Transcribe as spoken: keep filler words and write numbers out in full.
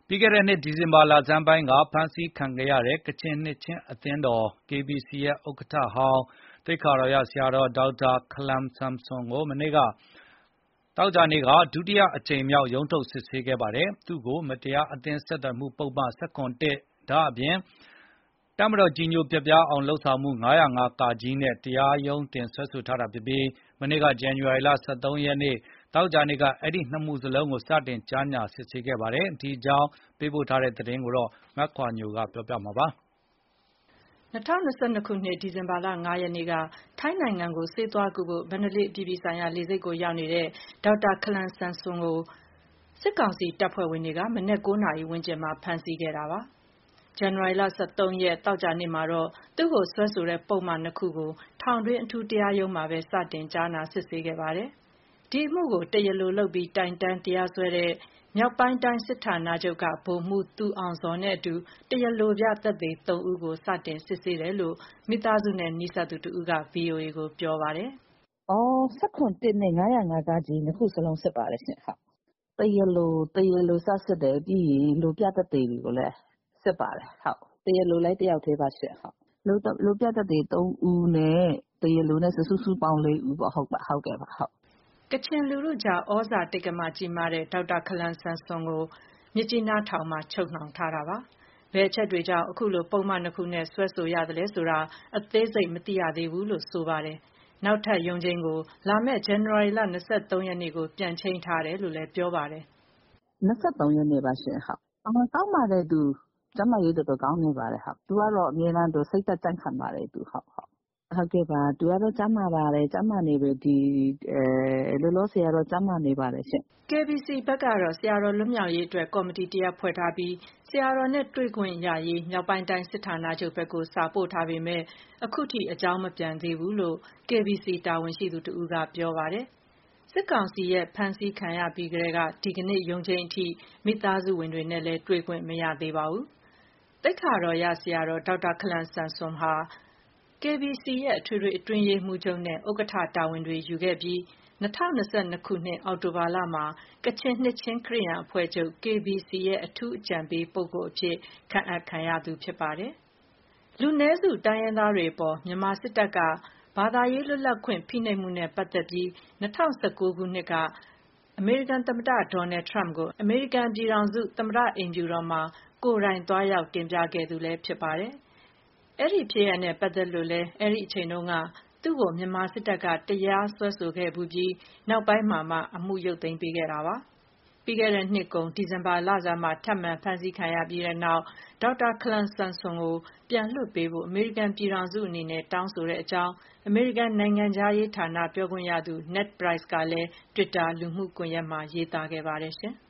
ပြီးခဲ့တဲ့နှစ်ဒီဇင်ဘာလဆန်းပိုင်းကဖမ်းဆီးခံခဲ့ရတဲ့ကချင်နှစ်ချင်းအသင်းတော် ကေဘီစီ ရဲ့ဥက္ကဋ္ဌဟောင်းသိက္ခာတော်ရဆရာတော်ဒေါက်တာခလမ်ဆမ်ဆွန်ကိုမနေ့ကသောကြာနေ့ကဒုတိယအကြိမ်မြောက်ရုံးထုတ်စစ်ဆေးခဲ့ပါတယ်။သူ့ကိုမတရားအသင်းဆက်သွယ်မှုပုဒ်မ ၁၇ ဒါ့အပြင်တပ်မတော်ကြီးညိုပျက်ပြားအောင်လုပ်ဆောင်မှု ၅၀၅ (က) နဲ့တရားရုံးတင်စွဲဆိုထားတာဖြစ်ပြီးမနေ့ကဇန်နဝါရီလ ၁၃ ရက်နေ့သောကြာနေ့ကအဲဒီနှစ်မှုစလုံးကိုစတင်ကြားနာစစ်ဆေးခဲ့ပါတယ်။ ဒီအကြောင်းပေးပို့ထားတဲ့သတင်းကိုမခွာညိုကပြောပြပါမယ်။ ၂၀၂၂ ခုနှစ်ဒီဇင်ဘာလ ၅ ရက်နေ့ကထိုင်းနိုင်ငံကိုဆေးသွားကုဖို့မန္တလေးအပြည်ပြည်ဆိုင်ရာလေဆိပ်ကိုရောက်နေတဲ့ဒေါက်တာခလမ်ဆမ်ဆွန်ကိုစစ်ကောင်စီတပ်ဖွဲ့ဝင်တွေကမနက် ၉ နာရီဝန်းကျင်မှာဖမ်းဆီးခဲ့တာပါ။ ဇန်နဝါရီလ ၁၃ ရက်သောကြာနေ့မှာတော့သူ့ကိုစွဲဆိုတဲ့ပုဒ်မ နှစ်ခုကိုထောင်တွင်းအထူးတရားရုံးမှာပဲစတင်ကြားနာစစ်ဆေးခဲ့ပါတယ်။ ဒီအမှုကိုတရားလိုလုပ်ပြီးတိုင်တန်းတရားစွဲတဲ့မြောက်ပိုင်းတိုင်းစစ်ဌာနချုပ်ကဗိုလ်မှူးသူအောင်ဇော်နဲ့အတူတရားလိုပြသက်သေသုံးဦးကိုစတင်စစ်ဆေးတယ်လို့မိသားစုနဲ့နီးစပ်သူတဦးက ဗွီအိုအေကိုပြောပါတယ်။ “၁၇ နဲ့ ၅၀၅ (က) နှစ်ခုစလုံးစစ်ပါတယ်ရှင့်။တရားလိုစစစ်တယ်ပြီးရင်လိုပြသက်သေတွေကိုလည်းစစ်ပါတယ်။တရားလိုလည်းတယောက်တည်းပါရှင့်။လိုပြသက်သေသုံးဦးနဲ့တရားလိုနဲ့ဆိုစုစုပေါင်းလေးဦးပေါ့ဟုတ်ကဲ့ပါ။ ” ကချင်လူထုကြားဩဇာတိက္ကမကြီးမားတဲ့ဒေါက်တာခလမ်ဆမ်ဆွန်ကိုမြစ်ကြီးနားထောင်မှာချုပ်နှောင်ထားတာပါ။ဘယ်အချက်တွေကြောင့်အခုလိုပုဒ်မနှစ်ခုနဲ့စွဲဆိုရသလဲဆိုတာအသေးစိတ်မသိရသေးဘူးလို့ဆိုပါတယ်။နောက်ထပ်ရုံးချိန်းကိုလာမယ့်ဇန်နဝါရီလ ၂၃ ရက်နေ့ကိုပြန်ချိန်းထားတယ်လို့လည်းပြောပါတယ်။ “၂၃ ရက်နေ့ပါရှင့်။ကောင်းပါတယ်သူကျန်းမာရေးတော်တော်ကောင်းနေပါတယ်။သူကတော့အမြဲတမ်းစိတ်ဓာတ်ကြံ့ခိုင်ပါတယ်သူ။ဟုတ်ကဲ့ပါသူကတော့ကျန်းမာပါတယ်ကျန်းမာနေလောလောဆယ်ကတော့ကျန်းမာနေပါတယ်ရှင့်။ ” ကေဘီစီ ဘက်ကတော့ဆရာတော်လွတ်မြောက်ရေးအတွက်ကော်မတီတရပ်ဖွဲ့ထားပြီးဆရာတော်နဲ့တွေ့ခွင့်ရရေးမြောက်ပိုင်းတိုင်းစစ်ဌာနချုပ်ဘက်ကိုစာပို့ထားပေမယ့်အခုထိအကြောင်းမပြန်သေးဘူးလို့ ကေဘီစီတာဝန်ရှိသူတဦးကပြောပါတယ်။စစ်ကောင်စီရဲ့ဖမ်းဆီးခံရပြီးကတည်းကဒီကနေ့ရုံးချိန်းအထိမိသားစုဝင်တွေနဲ့လည်းတွေ့ခွင့်မရသေးပါဘူး။သိက္ခာတော်ရဆရာတော်ဒေါက်တာခလမ်ဆမ်ဆွန်ဟာ ကေဘီစီရဲ့အထွေထွေအတွင်းရေးမှူးချုပ်နဲ့ဥက္ကဋ္ဌတာဝန်တွေယူခဲ့ပြီး၂၀၂၂ ခုနှစ်အောက်တိုဘာလမှာကချင်နှစ်ခြင်းခရစ်ယာန်အဖွဲ့ချုပ် ကေဘီစီ ရဲ့အထူးအကြံပေးပုဂ္ဂိုလ်အဖြစ်ခန့်အပ်ခံရသူဖြစ်ပါတယ်။လူနည်းစုတိုင်းရင်းသားတွေအပေါ်မြန်မာစစ်တပ်ကဘာသာရေးလွတ်လပ်ခွင့်ဖိနှိပ်မှုနဲ့ပတ်သက်ပြီး၂၀၁၉ ခုနှစ်ကအမေရိကန်သမ္မတဒေါ်နယ်ထရမ့်ကိုအမေရိကန်ပြည်ထောင်စုသမ္မတအိမ်ဖြူတော်မှာကိုယ်တိုင်သွားရောက်တင်ပြခဲ့သူလည်းဖြစ်ပါတယ်။အဲဒီဖြစ်ရပ်နဲ့ပတ်သက်လို့လည်းအဲဒီအချိန်တုန်းကသူ့ကိုမြန်မာစစ်တပ်ကတရားစွဲဆိုခဲ့ဖူးပြီးနောက်ပိုင်းမှာမှအမှုရုပ်သိမ်းပေးခဲ့တာပါ။ပြီးခဲ့တဲ့နှစ်ကုန်ဒီဇင်ဘာလဆန်းမှာထပ်မံဖမ်းဆီးခံရပြီးတဲ့နောက်ဒေါက်တာခလမ်ဆမ်ဆွန်ကိုပြန်လွှတ်ပေးဖို့အမေရိကန်ပြည်ထောင်စုအနေနဲ့တောင်းဆိုကြောင်းအမေရိကန်နိုင်ငံခြားရေးဌာနပြောခွင့်ရသူ Ned Price ကလည်း Twitter လူမှုကွန်ရက်မှာရေးသားခဲ့ပါတယ်ရှင်။